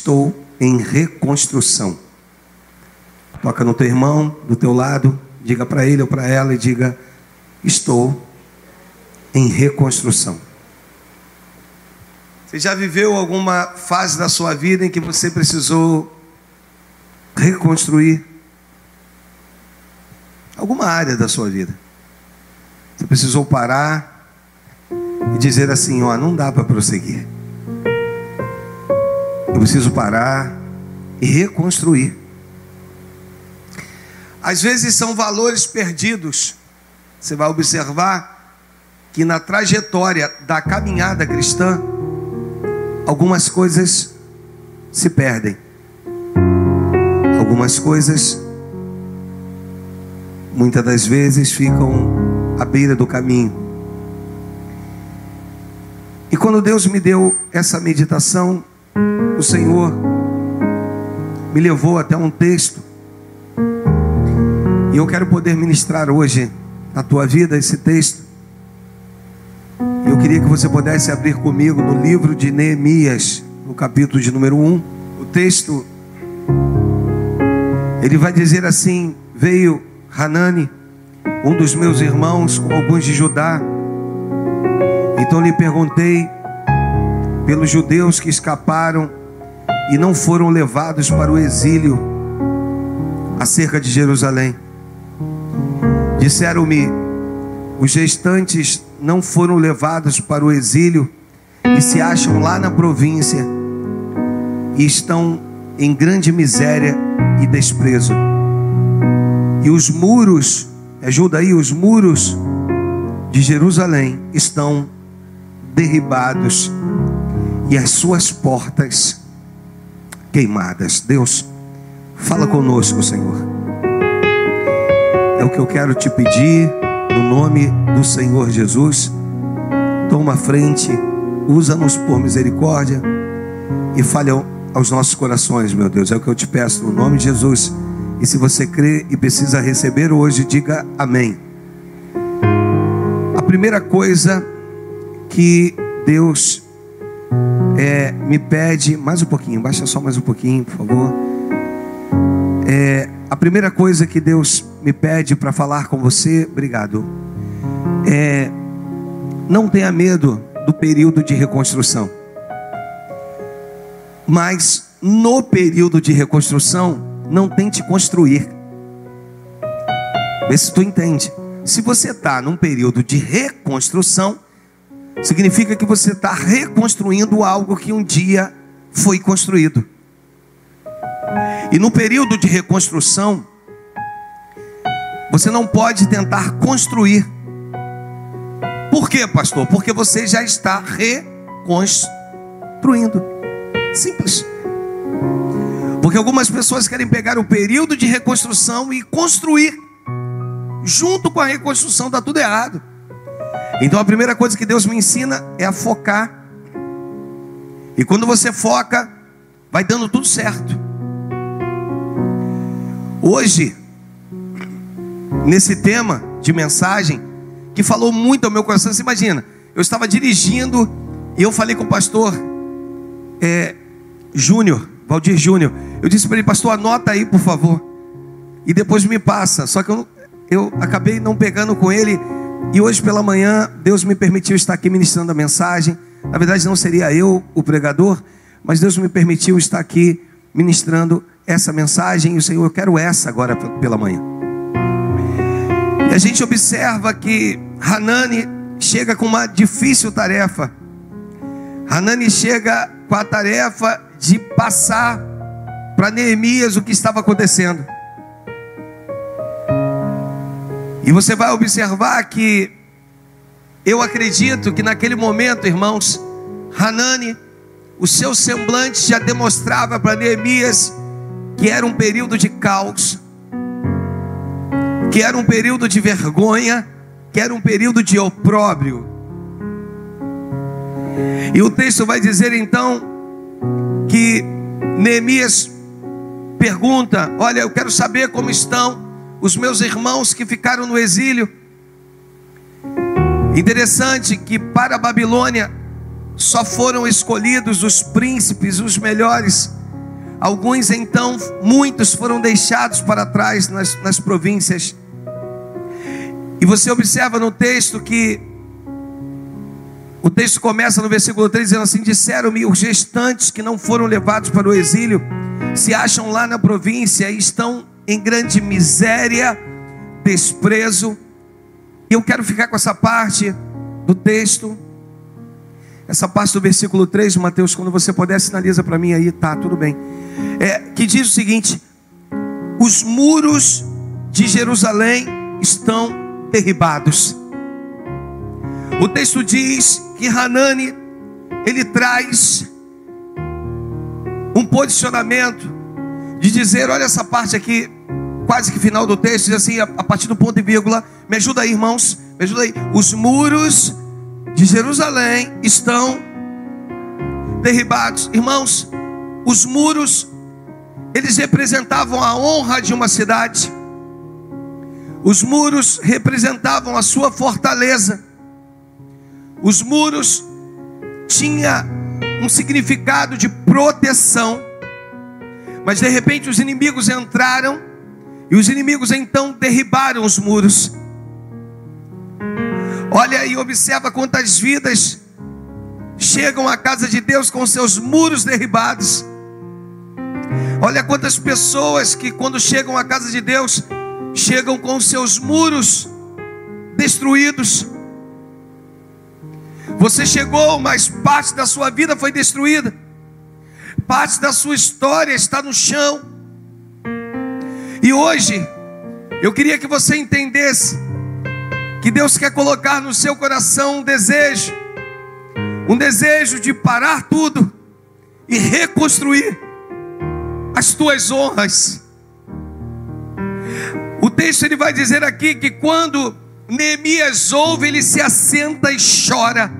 estou em reconstrução. Toca no teu irmão, do teu lado, diga para ele ou para ela e diga: estou em reconstrução. Você já viveu alguma fase da sua vida em que você precisou reconstruir alguma área da sua vida? Você precisou parar e dizer assim: ó, não dá para prosseguir. Eu preciso parar e reconstruir. Às vezes são valores perdidos. Você vai observar que na trajetória da caminhada cristã, algumas coisas se perdem. Algumas coisas, muitas das vezes, ficam à beira do caminho. E quando Deus me deu essa meditação, o Senhor me levou até um texto. E eu quero poder ministrar hoje na tua vida esse texto. Eu queria que você pudesse abrir comigo no livro de Neemias, no capítulo de número 1. O texto, ele vai dizer assim: veio Hanani, um dos meus irmãos, com alguns de Judá. Então lhe perguntei pelos judeus que escaparam e não foram levados para o exílio acerca de Jerusalém. Disseram-me: os restantes não foram levados para o exílio e se acham lá na província e estão em grande miséria e desprezo. E os muros, ajuda aí, os muros de Jerusalém estão derribados e as suas portas queimadas. Deus, fala conosco, Senhor. É o que eu quero te pedir, no nome do Senhor Jesus. Toma a frente, usa-nos por misericórdia e fale aos nossos corações, meu Deus. É o que eu te peço, no nome de Jesus. E se você crê e precisa receber hoje, diga amém. A primeira coisa que Deus me pede, mais um pouquinho, baixa só mais um pouquinho, por favor. A primeira coisa que Deus me pede para falar com você, obrigado, não tenha medo do período de reconstrução. Mas no período de reconstrução, não tente construir. Vê se tu entende. Se você está num período de reconstrução, significa que você está reconstruindo algo que um dia foi construído. E no período de reconstrução, você não pode tentar construir. Por quê, pastor? Porque você já está reconstruindo. Simples. Porque algumas pessoas querem pegar o período de reconstrução e construir. Junto com a reconstrução dá tudo errado. Então a primeira coisa que Deus me ensina é a focar. E quando você foca, vai dando tudo certo. Hoje, nesse tema de mensagem, que falou muito ao meu coração, você imagina, eu estava dirigindo e eu falei com o pastor Júnior, Valdir Júnior. Eu disse para ele: pastor, anota aí, por favor, e depois me passa. Só que eu acabei não pegando com ele. E hoje pela manhã, Deus me permitiu estar aqui ministrando a mensagem. Na verdade não seria eu o pregador, mas Deus me permitiu estar aqui ministrando essa mensagem. E o Senhor, eu quero essa agora pela manhã. E a gente observa que Hanani chega com uma difícil tarefa. Hanani chega com a tarefa de passar para Neemias o que estava acontecendo. E você vai observar que eu acredito que naquele momento, irmãos, Hanani, o seu semblante já demonstrava para Neemias que era um período de caos, que era um período de vergonha, que era um período de opróbrio. E o texto vai dizer então que Neemias pergunta: olha, eu quero saber como estão os meus irmãos que ficaram no exílio. Interessante que para a Babilônia só foram escolhidos os príncipes, os melhores, Alguns então, muitos foram deixados para trás nas províncias. E você observa no texto que o texto começa no versículo 3 dizendo assim: disseram-me os restantes que não foram levados para o exílio, se acham lá na província e estão em grande miséria, desprezo. E eu quero ficar com essa parte do texto, essa parte do versículo 3, Mateus, quando você puder, sinaliza para mim aí, tá, tudo bem. Que diz o seguinte: os muros de Jerusalém estão derribados. O texto diz que Hanani, ele traz um posicionamento de dizer, olha essa parte aqui, quase que final do texto, diz assim, a partir do ponto e vírgula, me ajuda aí, irmãos, me ajuda aí. Os muros de Jerusalém estão derribados. Irmãos, os muros, eles representavam a honra de uma cidade. Os muros representavam a sua fortaleza. Os muros tinham um significado de proteção. Mas de repente os inimigos entraram, e os inimigos então derribaram os muros. Olha e observa quantas vidas chegam à casa de Deus com seus muros derribados. Olha quantas pessoas que quando chegam à casa de Deus, chegam com seus muros destruídos. Você chegou, mas parte da sua vida foi destruída. Parte da sua história está no chão. E hoje, eu queria que você entendesse que Deus quer colocar no seu coração um desejo de parar tudo e reconstruir as tuas honras. O texto ele vai dizer aqui que quando Neemias ouve, ele se assenta e chora.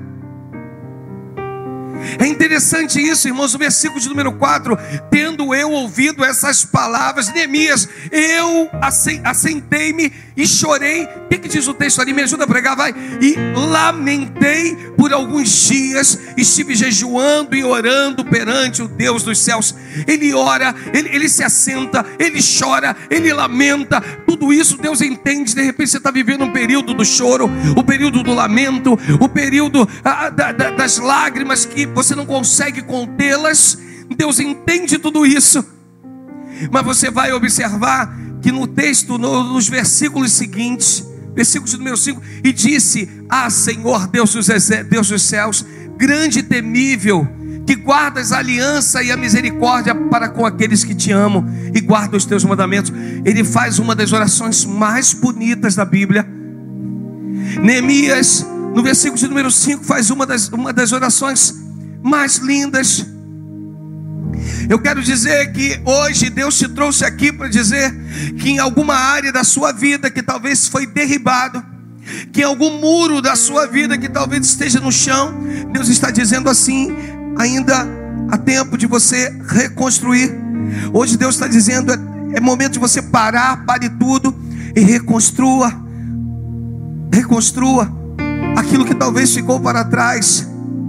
É interessante isso, irmãos, o versículo de número 4, tendo eu ouvido essas palavras, Neemias, eu assentei-me e chorei. O que diz o texto ali? Me ajuda a pregar, vai. E lamentei por alguns dias, estive jejuando e orando perante o Deus dos céus. Ele ora, ele se assenta, ele chora, ele lamenta. Tudo isso Deus entende. De repente você está vivendo um período do choro, o período do lamento, o período das lágrimas que você não consegue contê-las. Deus entende tudo isso. Mas você vai observar que no texto, nos versículos seguintes, versículo de número 5, e disse: ah, Senhor, Deus dos céus, grande e temível, que guardas a aliança e a misericórdia para com aqueles que te amam e guardam os teus mandamentos. Ele faz uma das orações mais bonitas da Bíblia. Neemias, no versículo de número 5, faz uma das orações mais lindas. Eu quero dizer que hoje Deus te trouxe aqui para dizer que em alguma área da sua vida que talvez foi derribado, que em algum muro da sua vida que talvez esteja no chão, Deus está dizendo assim: ainda há tempo de você reconstruir. Hoje Deus está dizendo: é momento de você parar, pare tudo e reconstrua aquilo que talvez ficou para trás.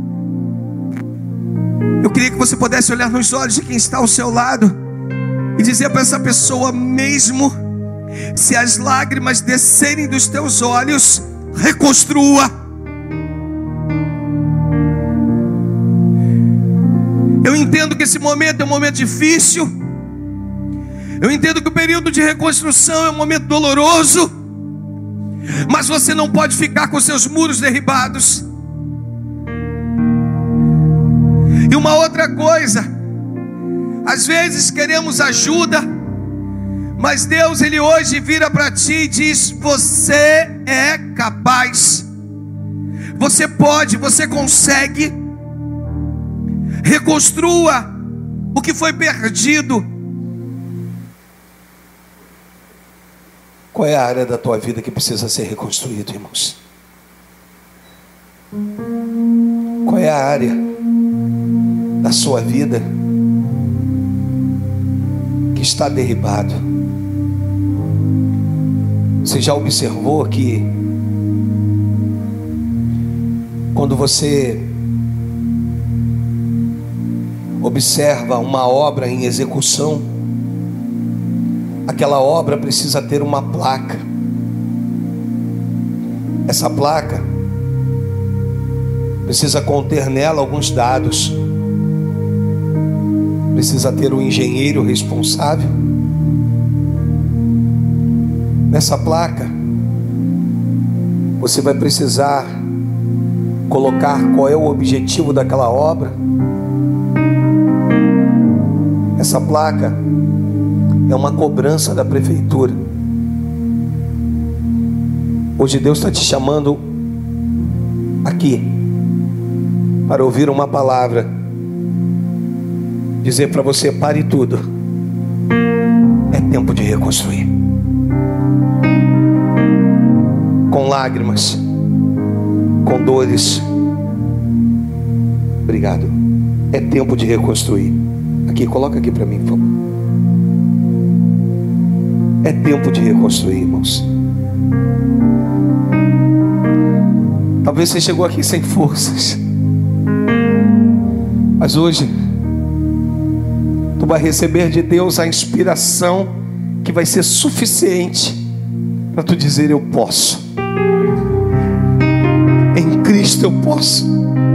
Eu queria que você pudesse olhar nos olhos de quem está ao seu lado e dizer para essa pessoa: mesmo se as lágrimas descerem dos teus olhos, reconstrua. Eu entendo que esse momento é um momento difícil. Eu entendo que o período de reconstrução é um momento doloroso. Mas você não pode ficar com seus muros derribados. E uma outra coisa, às vezes queremos ajuda, mas Deus, Ele hoje vira para ti e diz: você é capaz, você pode, você consegue. Reconstrua o que foi perdido. Qual é a área da tua vida que precisa ser reconstruída, irmãos? Qual é a área da sua vida que está derribado? Você já observou que quando você observa uma obra em execução, aquela obra precisa ter uma placa. Essa placa precisa conter nela alguns dados. Precisa ter um engenheiro responsável. Nessa placa, você vai precisar colocar qual é o objetivo daquela obra. Essa placa é uma cobrança da prefeitura. Hoje Deus está te chamando aqui para ouvir uma palavra, dizer para você: pare tudo, é tempo de reconstruir. Com lágrimas, com dores. Obrigado. É tempo de reconstruir. Aqui, coloca aqui para mim, por favor. É tempo de reconstruir, irmãos. Talvez você chegou aqui sem forças, mas hoje tu vai receber de Deus a inspiração que vai ser suficiente para tu dizer: eu posso. Em Cristo eu posso.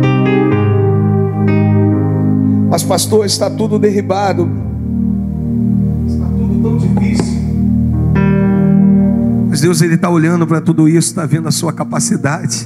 Mas pastor, está tudo derribado, está tudo tão difícil. Mas Deus, Ele está olhando para tudo isso, está vendo a sua capacidade.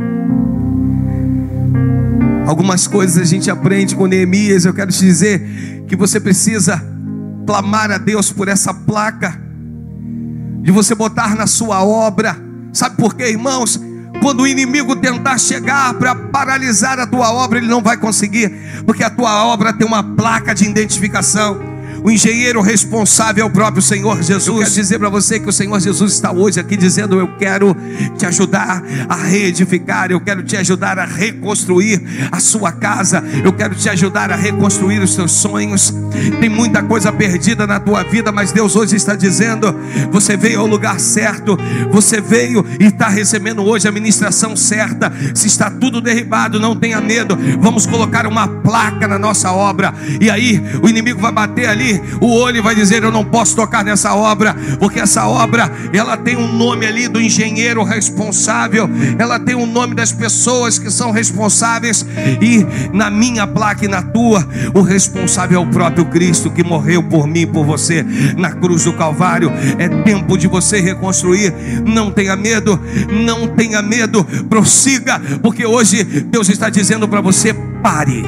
Algumas coisas a gente aprende com Neemias. Eu quero te dizer que você precisa clamar a Deus por essa placa, de você botar na sua obra. Sabe por quê, irmãos? Quando o inimigo tentar chegar para paralisar a tua obra, ele não vai conseguir, porque a tua obra tem uma placa de identificação. O engenheiro responsável é o próprio Senhor Jesus. Eu quero dizer para você que o Senhor Jesus está hoje aqui dizendo: eu quero te ajudar a reedificar, eu quero te ajudar a reconstruir a sua casa, eu quero te ajudar a reconstruir os seus sonhos. Tem muita coisa perdida na tua vida, mas Deus hoje está dizendo: você veio ao lugar certo, você veio e está recebendo hoje a ministração certa. Se está tudo derribado, não tenha medo, vamos colocar uma placa na nossa obra. E aí o inimigo vai bater ali o olho e vai dizer: eu não posso tocar nessa obra, porque essa obra, ela tem um nome ali do engenheiro responsável, ela tem um nome das pessoas que são responsáveis, e na minha placa e na tua, o responsável é o próprio Cristo, que morreu por mim e por você na cruz do Calvário. É tempo de você reconstruir. Não tenha medo, não tenha medo, prossiga, porque hoje Deus está dizendo para você: pare.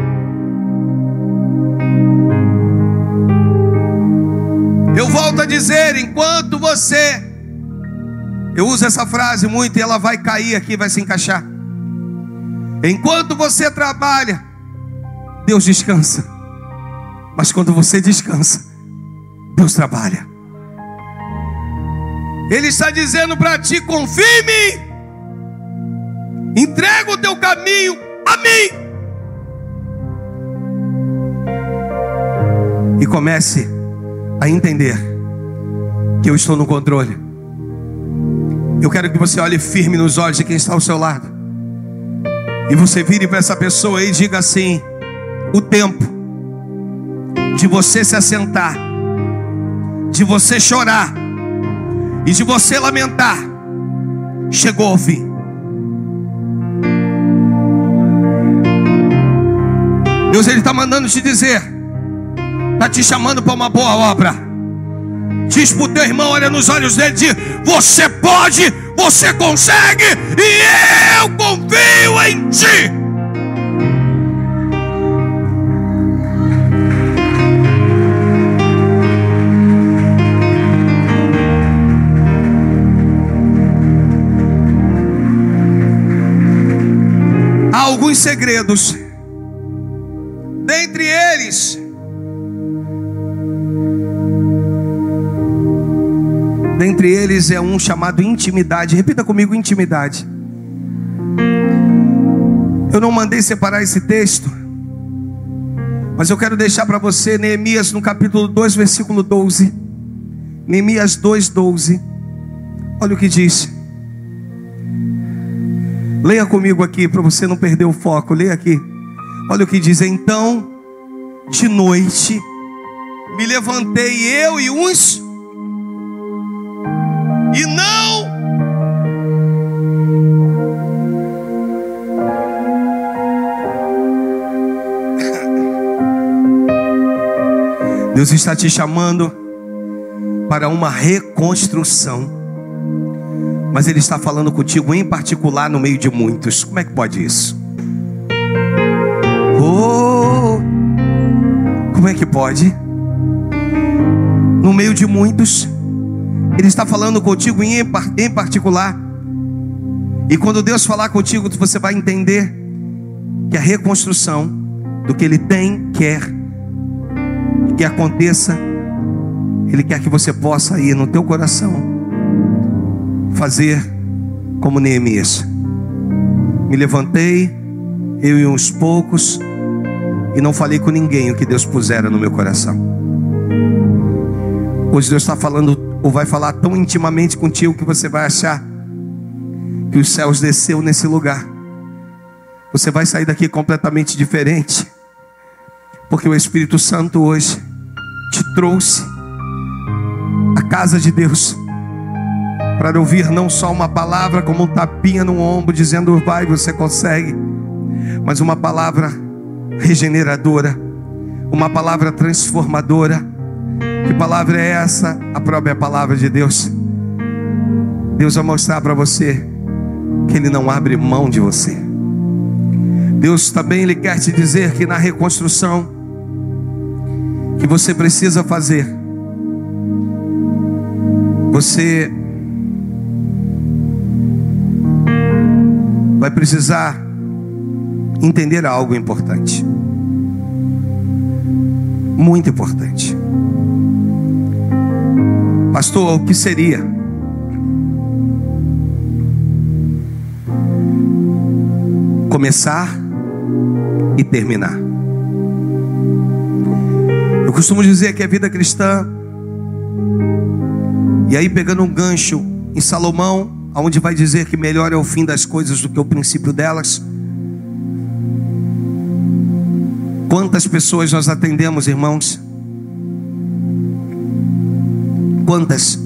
Eu volto a dizer, enquanto você... Eu uso essa frase muito e ela vai cair aqui, vai se encaixar. Enquanto você trabalha, Deus descansa. Mas quando você descansa, Deus trabalha. Ele está dizendo para ti: confie em mim, entrega o teu caminho a mim, e comece a entender que eu estou no controle. Eu quero que você olhe firme nos olhos de quem está ao seu lado, e você vire para essa pessoa e diga assim: o tempo de você se assentar, de você chorar e de você lamentar chegou ao fim. Deus, Ele está mandando te dizer, está te chamando para uma boa obra. Diz para o teu irmão, olha nos olhos dele, diz: você pode, você consegue, e eu confio em ti. Há alguns segredos, dentre eles é um chamado intimidade. Repita comigo: intimidade. Eu não mandei separar esse texto, mas eu quero deixar para você Neemias no capítulo 2, versículo 12. Neemias 2:12. Olha o que diz. Leia comigo aqui para você não perder o foco. Leia aqui. Olha o que diz: então de noite, me levantei eu e uns, e não Deus está te chamando para uma reconstrução, mas Ele está falando contigo em particular no meio de muitos. Como é que pode isso? Como é que pode? No meio de muitos, Ele está falando contigo em particular. E quando Deus falar contigo, você vai entender que a reconstrução do que Ele tem, quer que aconteça, Ele quer que você possa ir no teu coração fazer como Neemias. Me levantei, eu e uns poucos, e não falei com ninguém o que Deus pusera no meu coração. Hoje Deus está falando, ou vai falar tão intimamente contigo, que você vai achar que os céus desceu nesse lugar. Você vai sair daqui completamente diferente, porque o Espírito Santo hoje te trouxe à casa de Deus para ouvir não só uma palavra como um tapinha no ombro dizendo vai, você consegue, mas uma palavra regeneradora, uma palavra transformadora. Que palavra é essa? A própria palavra de Deus. Deus vai mostrar para você que Ele não abre mão de você. Deus também Ele quer te dizer que na reconstrução que você precisa fazer, você vai precisar entender algo importante, muito importante. Pastor, o que seria? Começar e terminar. Eu costumo dizer que a vida cristã, e aí pegando um gancho em Salomão, onde vai dizer que melhor é o fim das coisas do que o princípio delas. Quantas pessoas nós atendemos, irmãos? Quantas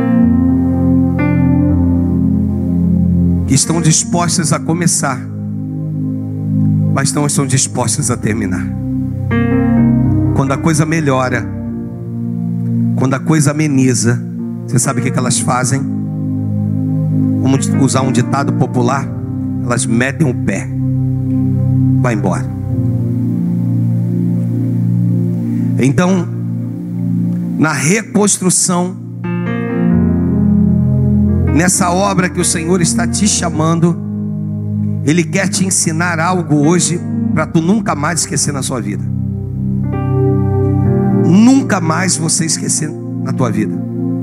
que estão dispostas a começar, mas não estão dispostas a terminar. Quando a coisa melhora, quando a coisa ameniza, você sabe o que elas fazem? Vamos usar um ditado popular: elas metem o pé, vai embora. Então, na reconstrução, nessa obra que o Senhor está te chamando, Ele quer te ensinar algo hoje para tu nunca mais esquecer na sua vida. Nunca mais você esquecer na tua vida.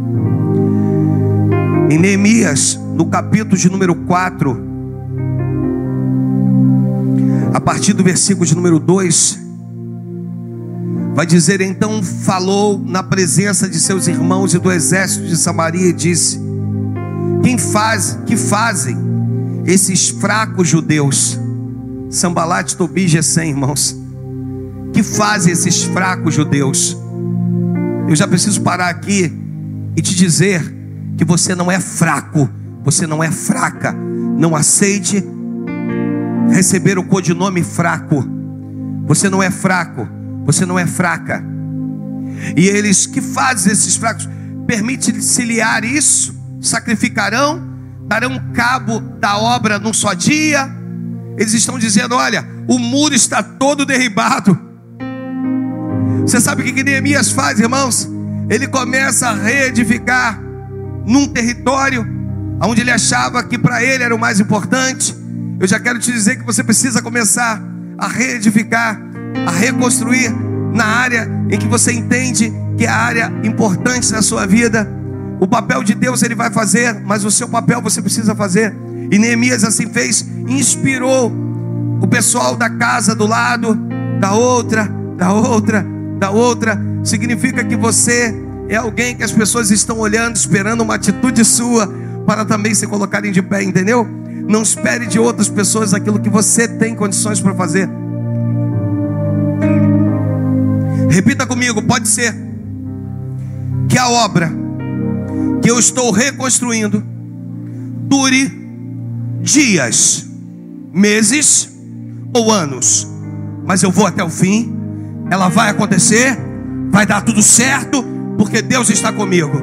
Em Neemias, no capítulo de número 4, a partir do versículo de número 2, vai dizer: então falou na presença de seus irmãos e do exército de Samaria e disse: que fazem esses fracos judeus? Sambalat, Tobi, Gesem, irmãos. Que fazem esses fracos judeus? Eu já preciso parar aqui e te dizer que você não é fraco, você não é fraca. Não aceite receber o codinome fraco. Você não é fraco, você não é fraca. E eles, que fazem esses fracos? Permite-se-lhe isso? Sacrificarão? Darão cabo da obra num só dia? Eles estão dizendo: olha, o muro está todo derribado. Você sabe o que Neemias faz, irmãos? Ele começa a reedificar num território onde ele achava que para ele era o mais importante. Eu já quero te dizer que você precisa começar a reedificar, a reconstruir na área em que você entende que é a área importante da sua vida. O papel de Deus Ele vai fazer, mas o seu papel você precisa fazer. E Neemias assim fez, inspirou o pessoal da casa do lado, da outra. Significa que você é alguém que as pessoas estão olhando, esperando uma atitude sua para também se colocarem de pé, entendeu? Não espere de outras pessoas aquilo que você tem condições para fazer. Repita comigo, pode ser que a obra que eu estou reconstruindo dure dias, meses ou anos, mas eu vou até o fim. Ela vai acontecer, vai dar tudo certo, porque Deus está comigo.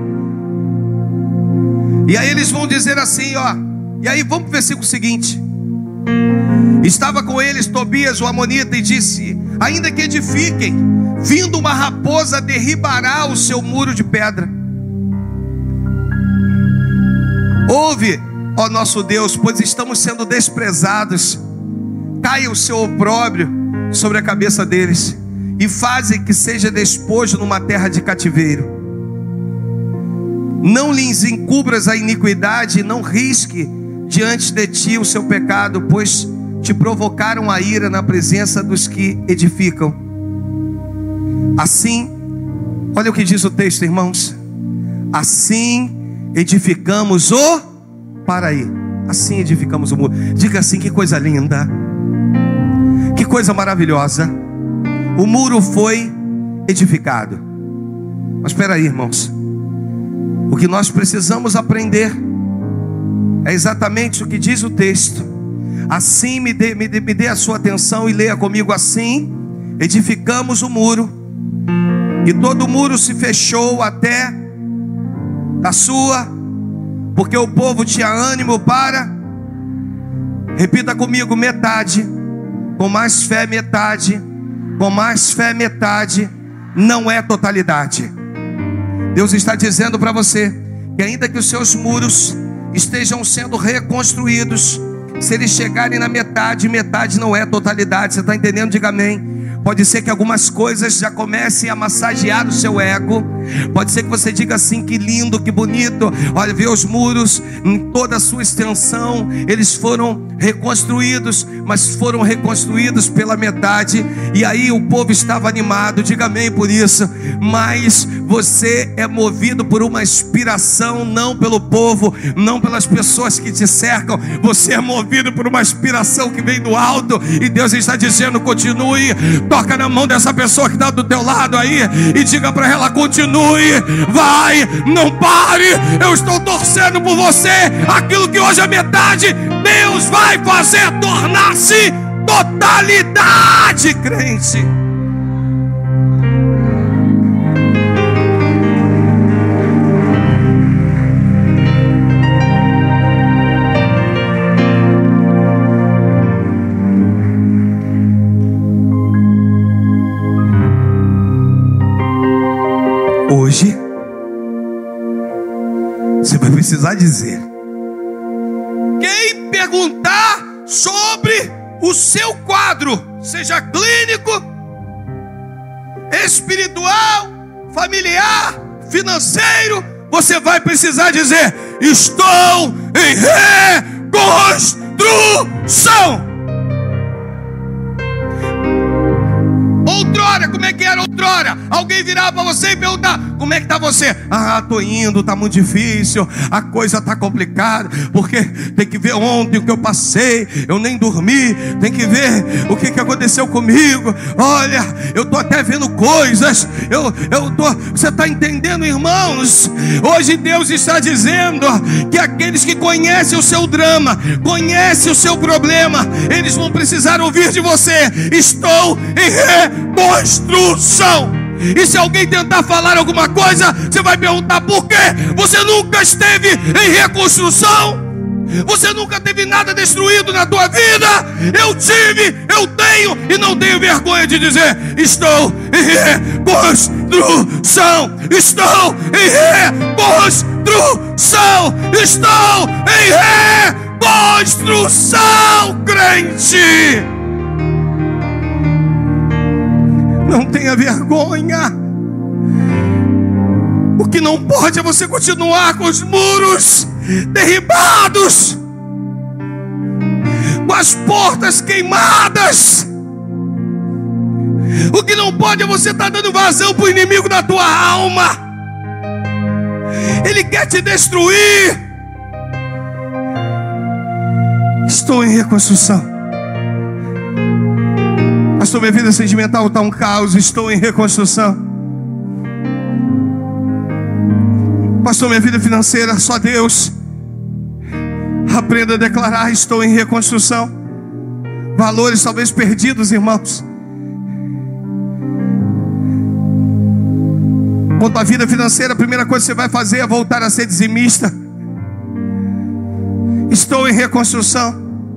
E aí eles vão dizer assim, ó. E aí vamos para o versículo seguinte. Estava com eles Tobias o amonita e disse: ainda que edifiquem, vindo uma raposa derribará o seu muro de pedra. Ouve, ó nosso Deus, pois estamos sendo desprezados. Caia o seu opróbrio sobre a cabeça deles, e faze que seja despojo numa terra de cativeiro. Não lhes encubras a iniquidade, e não risque diante de ti o seu pecado, pois te provocaram a ira na presença dos que edificam. Assim, olha o que diz o texto, irmãos. Assim edificamos o paraí. Assim edificamos o muro. Diga assim, que coisa linda, que coisa maravilhosa. O muro foi edificado. Mas espera aí, irmãos. O que nós precisamos aprender é exatamente o que diz o texto. Assim, me dê a sua atenção e leia comigo. Assim edificamos o muro, e todo o muro se fechou até da sua, porque o povo tinha ânimo para, repita comigo, metade. Com mais fé, metade. Com mais fé, metade não é totalidade. Deus está dizendo para você que ainda que os seus muros estejam sendo reconstruídos, se eles chegarem na metade, metade não é totalidade. Você está entendendo? Diga amém. Pode ser que algumas coisas já comecem a massagear o seu ego. Pode ser que você diga assim: que lindo, que bonito. Olha, vê os muros em toda a sua extensão. Eles foram reconstruídos, mas foram reconstruídos pela metade. E aí o povo estava animado. Diga amém por isso. Mas você é movido por uma inspiração, não pelo povo, não pelas pessoas que te cercam. Você é movido por uma inspiração que vem do alto. E Deus está dizendo: continue. Toca na mão dessa pessoa que está do teu lado aí e diga para ela: continue, vai, não pare. Eu estou torcendo por você. Aquilo que hoje é metade, Deus vai fazer tornar-se totalidade, crente. Hoje você vai precisar dizer. Quem perguntar sobre o seu quadro, seja clínico, espiritual, familiar, financeiro, você vai precisar dizer: estou em reconstrução. Outrora, como é que era outrora? Alguém virava para você e perguntar: como é que está você? Ah, estou indo, está muito difícil, a coisa está complicada, porque tem que ver ontem o que eu passei, eu nem dormi, tem que ver o que aconteceu comigo. Olha, eu estou até vendo coisas, você está entendendo, irmãos? Hoje Deus está dizendo que aqueles que conhecem o seu drama, conhecem o seu problema, eles vão precisar ouvir de você: estou em reconstrução. E se alguém tentar falar alguma coisa, você vai perguntar: por quê? Você nunca esteve em reconstrução? Você nunca teve nada destruído na tua vida? Eu tive, eu tenho, e não tenho vergonha de dizer: estou em reconstrução. Estou em reconstrução. Estou em reconstrução, crente. Não tenha vergonha. O que não pode é você continuar com os muros derribados, com as portas queimadas. O que não pode é você estar dando vazão para o inimigo da tua alma. Ele quer te destruir. Estou em reconstrução. Pastor, minha vida sentimental está um caos, estou em reconstrução. Pastor, minha vida financeira, só Deus. Aprenda a declarar: estou em reconstrução. Valores talvez perdidos, irmãos. Quanto à vida financeira, a primeira coisa que você vai fazer é voltar a ser dizimista. Estou em reconstrução.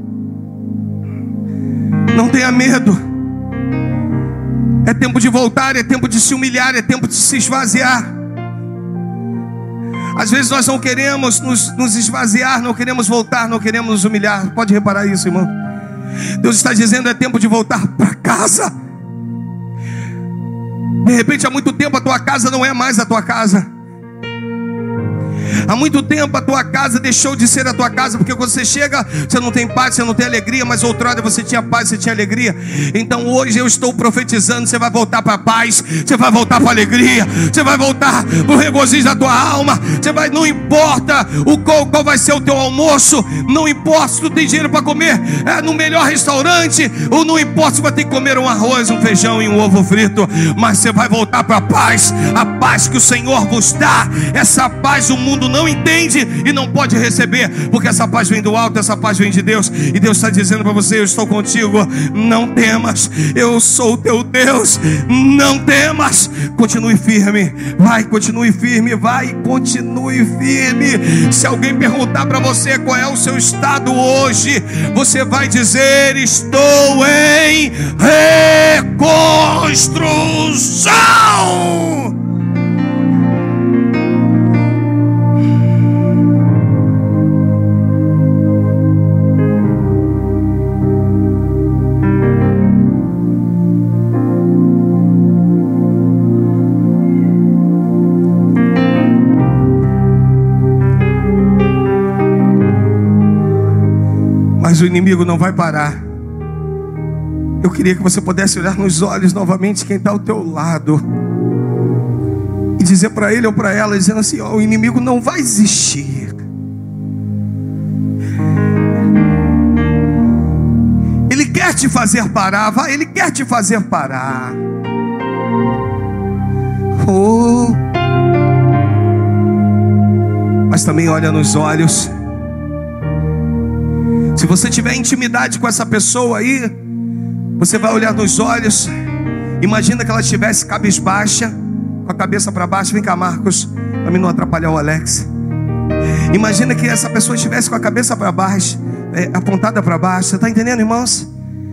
Não tenha medo. É tempo de voltar, é tempo de se humilhar, é tempo de se esvaziar. Às vezes nós não queremos nos esvaziar, não queremos voltar, não queremos nos humilhar. Pode reparar isso, irmão. Deus está dizendo: é tempo de voltar para casa. De repente, há muito tempo a tua casa não é mais a tua casa. Há muito tempo a tua casa deixou de ser a tua casa, porque quando você chega, você não tem paz, você não tem alegria. Mas outrora você tinha paz, você tinha alegria. Então hoje eu estou profetizando: você vai voltar para a paz, você vai voltar para a alegria, você vai voltar para o regozijo da tua alma. Você vai, não importa qual vai ser o teu almoço, não importa se tu tem dinheiro para comer no melhor restaurante, ou não importa se vai ter que comer um arroz, um feijão e um ovo frito, mas você vai voltar para a paz que o Senhor vos dá. Essa paz o mundo não entende e não pode receber, porque essa paz vem do alto, essa paz vem de Deus. E Deus está dizendo para você: eu estou contigo, não temas, eu sou o teu Deus, não temas. Continue firme, vai, continue firme, vai, continue firme. Se alguém perguntar para você qual é o seu estado hoje, você vai dizer: estou em reconstrução. Mas o inimigo não vai parar. Eu queria que você pudesse olhar nos olhos novamente quem está ao teu lado e dizer para ele ou para ela, dizendo assim: ó, o inimigo não vai existir. Ele quer te fazer parar, vai, ele quer te fazer parar. Mas também olha nos olhos. Se você tiver intimidade com essa pessoa aí, você vai olhar nos olhos. Imagina que ela estivesse cabisbaixa, com a cabeça para baixo. Vem cá, Marcos, para mim não atrapalhar o Alex. Imagina que essa pessoa estivesse com a cabeça para baixo, apontada para baixo. Você está entendendo, irmãos?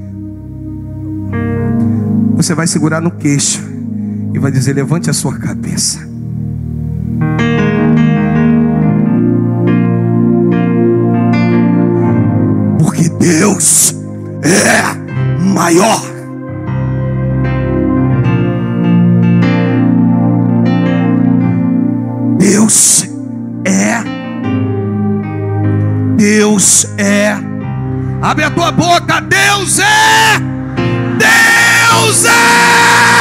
Você vai segurar no queixo e vai dizer: levante a sua cabeça. Porque Deus é maior. Deus é. Abre a tua boca. Deus é. Deus é.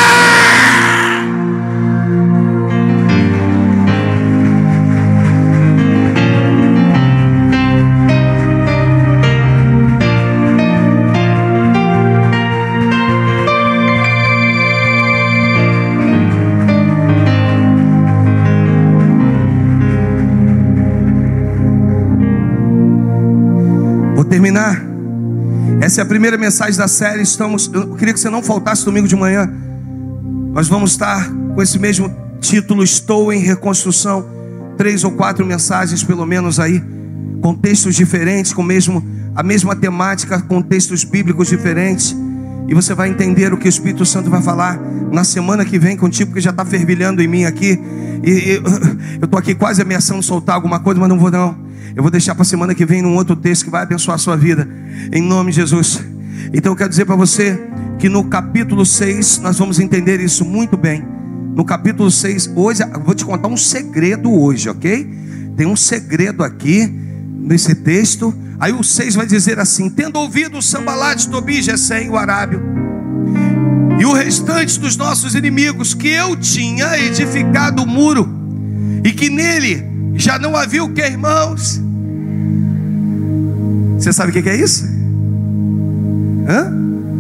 Terminar. Essa é a primeira mensagem da série. Eu queria que você não faltasse domingo de manhã. Nós vamos estar com esse mesmo título: Estou em Reconstrução. 3 ou 4 mensagens pelo menos aí, com textos diferentes, com a mesma temática, com textos bíblicos diferentes. E você vai entender o que o Espírito Santo vai falar na semana que vem contigo, porque já está fervilhando em mim aqui. E eu estou aqui quase ameaçando soltar alguma coisa, mas não vou não. Eu vou deixar para a semana que vem num outro texto que vai abençoar a sua vida, em nome de Jesus. Então eu quero dizer para você que no capítulo 6 nós vamos entender isso muito bem. No capítulo 6, hoje eu vou te contar um segredo hoje, ok? Tem um segredo aqui nesse texto. Aí o 6 vai dizer assim: tendo ouvido Sambalate, Tobi, Gesem, o arábio, e o restante dos nossos inimigos, que eu tinha edificado o muro, e que nele já não havia o que, irmãos? Você sabe o que é isso?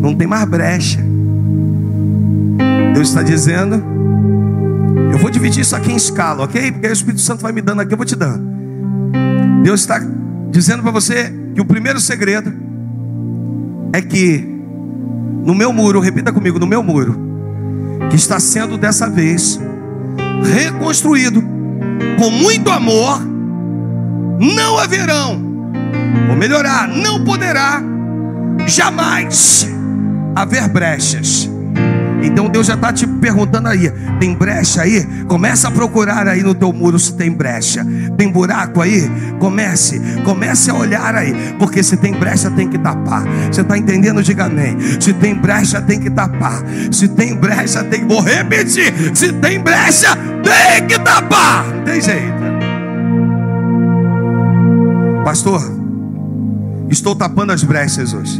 não tem mais brecha. Deus está dizendo, eu vou dividir isso aqui em escala, ok? Porque aí o Espírito Santo vai me dando aqui, eu vou te dando. Deus está dizendo para você que o primeiro segredo é que no meu muro, repita comigo, no meu muro, que está sendo dessa vez reconstruído com muito amor, não haverão, vou melhorar, não poderá jamais haver brechas. Então Deus já está te perguntando aí, tem brecha aí? Começa a procurar aí no teu muro se tem brecha. Tem buraco aí? Comece a olhar aí, porque se tem brecha tem que tapar. Você está entendendo? Diga amém. Se tem brecha tem que tapar. Se tem brecha tem que... Vou repetir, se tem brecha tem que tapar. Não tem jeito. Pastor, estou tapando as brechas hoje.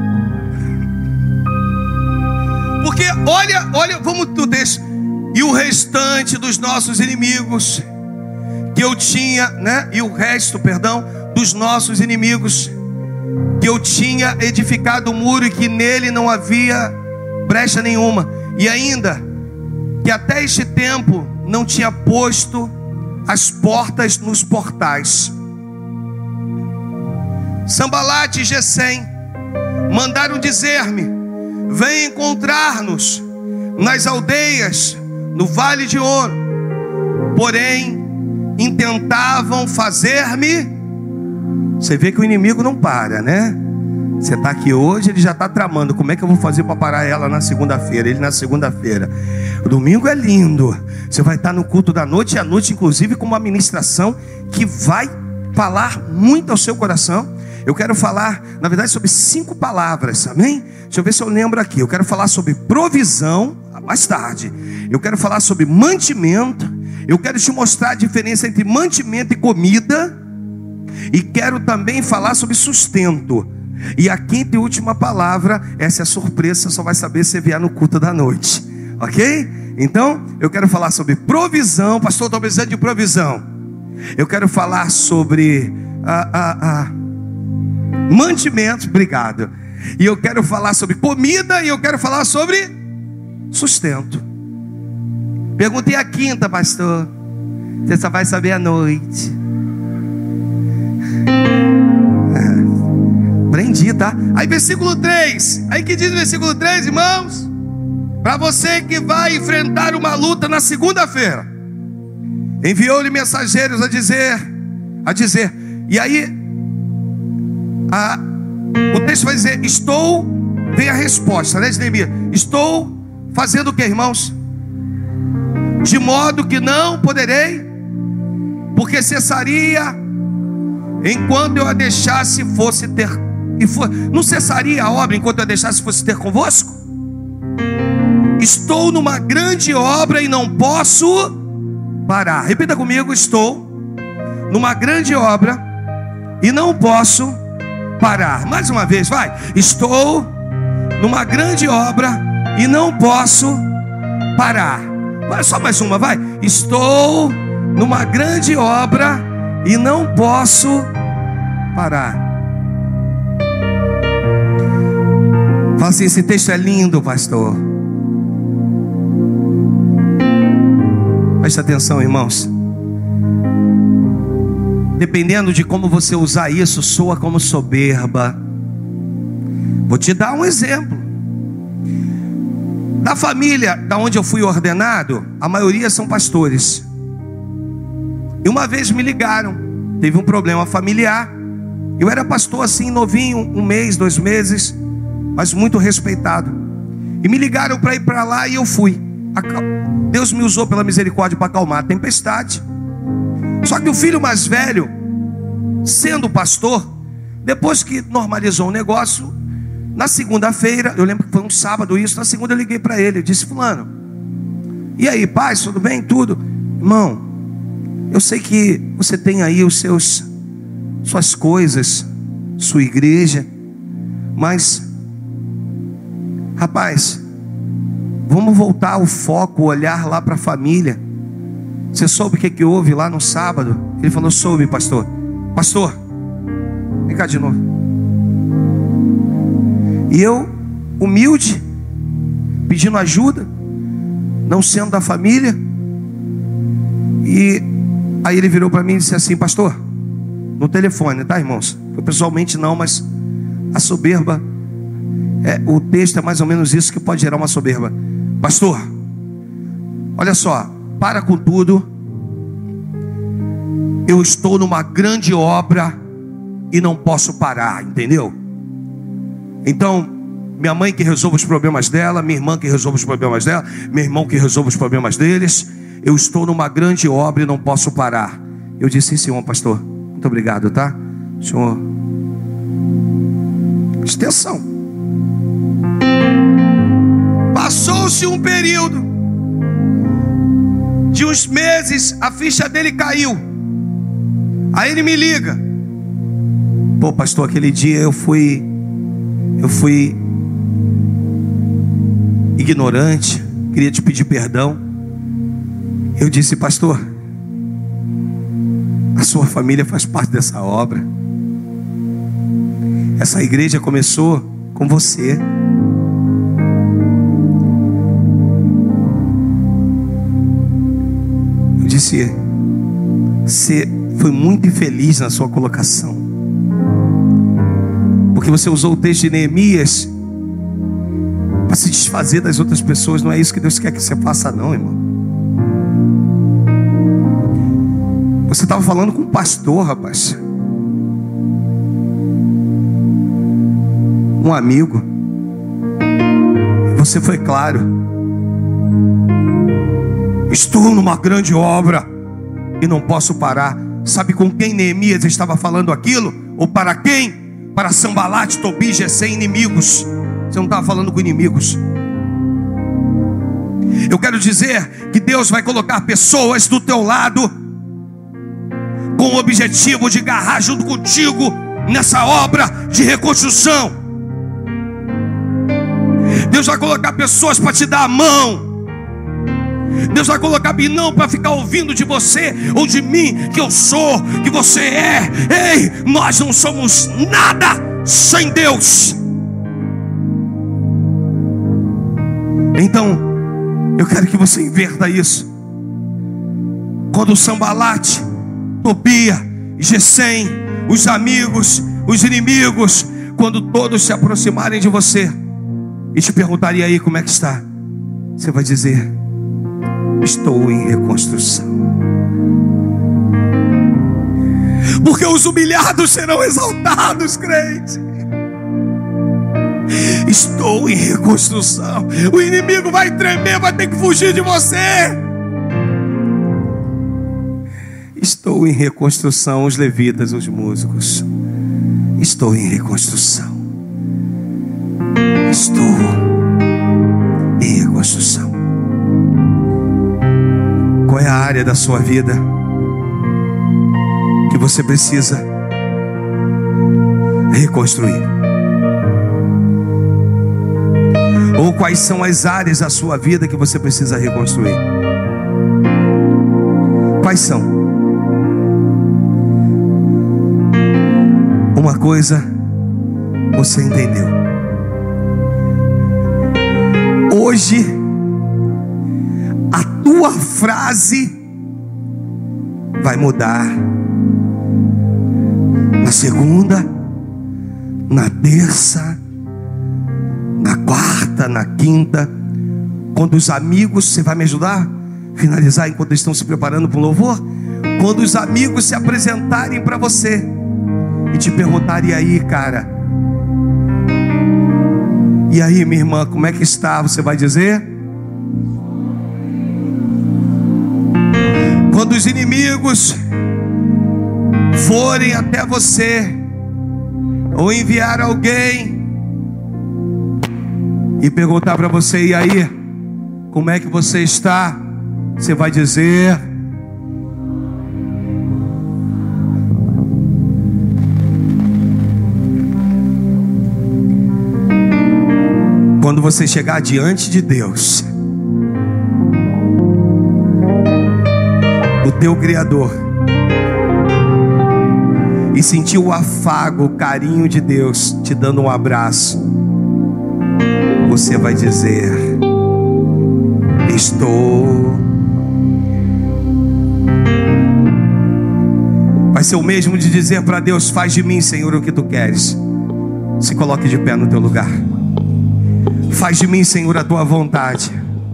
Porque olha, vamos do texto. E o restante dos nossos inimigos que eu tinha, né? E o resto, perdão, dos nossos inimigos que eu tinha edificado o muro e que nele não havia brecha nenhuma. E ainda que até este tempo não tinha posto as portas nos portais. Sambalate e Gesem mandaram dizer-me: vem encontrar-nos nas aldeias, no Vale de Ono. Porém, intentavam fazer-me... Você vê que o inimigo não para, né? Você está aqui hoje, ele já está tramando. Como é que eu vou fazer para parar ela na segunda-feira? Ele na segunda-feira. O domingo é lindo. Você vai estar no culto da noite, e à noite, inclusive, com uma ministração que vai falar muito ao seu coração. Eu quero falar, na verdade, sobre 5 palavras, amém? Deixa eu ver se eu lembro aqui. Eu quero falar sobre provisão, mais tarde. Eu quero falar sobre mantimento. Eu quero te mostrar a diferença entre mantimento e comida. E quero também falar sobre sustento. E a quinta e última palavra, essa é a surpresa, você só vai saber se vier no culto da noite, ok? Então, eu quero falar sobre provisão. Pastor, estou precisando de provisão. Eu quero falar sobre mantimento, obrigado. E eu quero falar sobre comida. E eu quero falar sobre sustento. Perguntei a quinta, pastor. Você só vai saber à noite. Aprendi, tá? Aí versículo 3. Aí que diz no versículo 3, irmãos? Para você que vai enfrentar uma luta na segunda-feira, enviou-lhe mensageiros a dizer. E aí o texto vai dizer: vem a resposta, né, Neemias? Estou fazendo o que, irmãos? De modo que não poderei, porque cessaria enquanto eu a deixasse fosse ter. Não cessaria a obra enquanto eu a deixasse fosse ter convosco? Estou numa grande obra e não posso parar. Repita comigo: estou numa grande obra e não posso parar. Mais uma vez, vai. Estou numa grande obra e não posso parar. Vai, só mais uma, vai. Estou numa grande obra e não posso parar. Fala assim: esse texto é lindo, pastor. Preste atenção, irmãos. Dependendo de como você usar isso, soa como soberba. Vou te dar um exemplo. Da família da onde eu fui ordenado, a maioria são pastores. E uma vez me ligaram, teve um problema familiar. Eu era pastor assim, novinho, 1 mês, 2 meses, mas muito respeitado. E me ligaram para ir para lá e eu fui. Deus me usou pela misericórdia para acalmar a tempestade. Só que o filho mais velho, sendo pastor, depois que normalizou o negócio, na segunda-feira, eu lembro que foi um sábado isso, na segunda eu liguei para ele, eu disse: fulano, e aí, pai, tudo bem? Tudo? Irmão, eu sei que você tem aí suas coisas, sua igreja, mas, rapaz, vamos voltar o foco, olhar lá para a família. Você soube o que houve lá no sábado? Ele falou: soube, pastor. Pastor, vem cá de novo. E eu humilde, pedindo ajuda, não sendo da família. E aí ele virou para mim e disse assim: pastor, no telefone, tá, irmãos? Foi pessoalmente não, mas a soberba, o texto é mais ou menos isso que pode gerar uma soberba. Pastor, olha só, para com tudo. Eu estou numa grande obra e não posso parar, entendeu? Então, minha mãe que resolve os problemas dela, minha irmã que resolve os problemas dela, meu irmão que resolve os problemas deles. Eu estou numa grande obra e não posso parar. Eu disse: sim, senhor, pastor, muito obrigado, tá? Senhor, extensão. Passou-se um período de uns meses, a ficha dele caiu. Aí ele me liga: pô, pastor, aquele dia eu fui ignorante, queria te pedir perdão. Eu disse: pastor, a sua família faz parte dessa obra. Essa igreja começou com você. Eu disse: você foi muito infeliz na sua colocação, porque você usou o texto de Neemias para se desfazer das outras pessoas. Não é isso que Deus quer que você faça, não, irmão. Você estava falando com um pastor, rapaz, um amigo. Você foi claro: estou numa grande obra e não posso parar. Sabe com quem Neemias estava falando aquilo? Ou para quem? Para Sanbalate, Tobias, Gesem, inimigos. Você não estava falando com inimigos. Eu quero dizer que Deus vai colocar pessoas do teu lado com o objetivo de agarrar junto contigo nessa obra de reconstrução. Deus vai colocar pessoas para te dar a mão. Deus vai colocar não para ficar ouvindo de você ou de mim que eu sou, que você é. Ei, nós não somos nada sem Deus. Então, eu quero que você inverta isso. Quando o Sanbalate, Tobias, Gesem, os amigos, os inimigos, quando todos se aproximarem de você e te perguntarem: aí, como é que está? Você vai dizer: estou em reconstrução. Porque os humilhados serão exaltados, crente. Estou em reconstrução. O inimigo vai tremer, vai ter que fugir de você. Estou em reconstrução. Os levitas, os músicos. Estou em reconstrução. Estou em reconstrução. Qual é a área da sua vida que você precisa reconstruir? Ou quais são as áreas da sua vida que você precisa reconstruir? Quais são? Uma coisa você entendeu. Hoje a tua frase vai mudar. Na segunda, na terça, na quarta, na quinta, quando os amigos, você vai me ajudar a finalizar enquanto eles estão se preparando para o louvor? Quando os amigos se apresentarem para você e te perguntarem: e aí, cara? E aí, minha irmã, como é que está? Você vai dizer: quando os inimigos forem até você ou enviar alguém e perguntar para você: e aí, como é que você está? Você vai dizer: quando você chegar diante de Deus, o teu Criador, e sentir o afago, o carinho de Deus te dando um abraço, você vai dizer: estou. Vai ser o mesmo de dizer para Deus: faz de mim, Senhor, o que tu queres. Se coloque de pé no teu lugar. Faz de mim, Senhor, a tua vontade.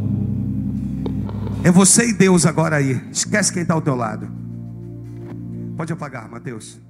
É você e Deus agora aí. Esquece quem está ao teu lado. Pode apagar, Mateus.